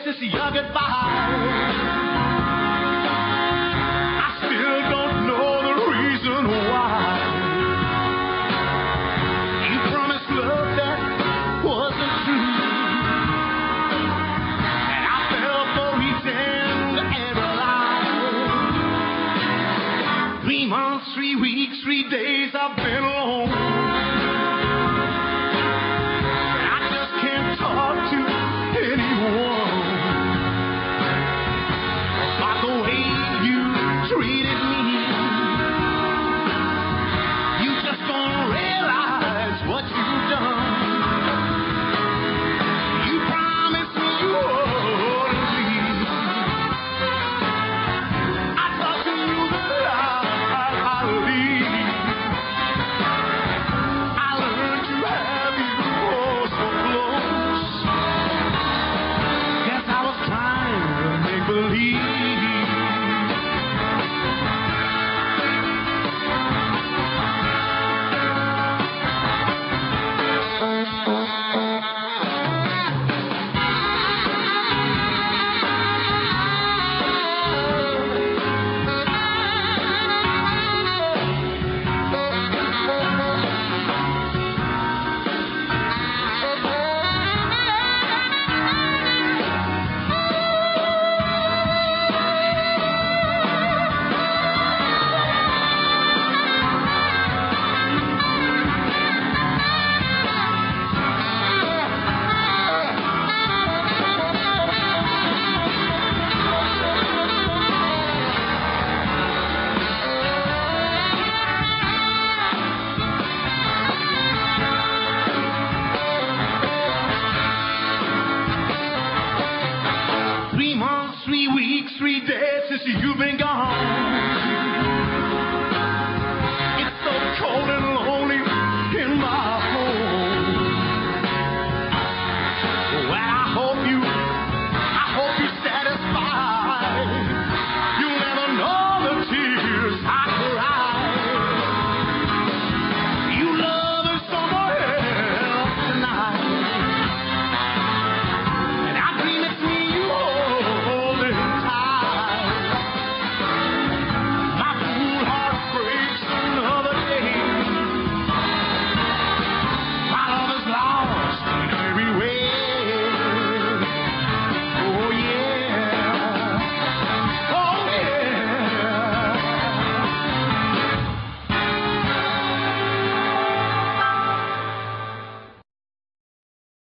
to see your goodbye. I still don't know the reason why. You promised love that wasn't true, and I fell for each and every lie. 3 months, 3 weeks, 3 days I've been alone.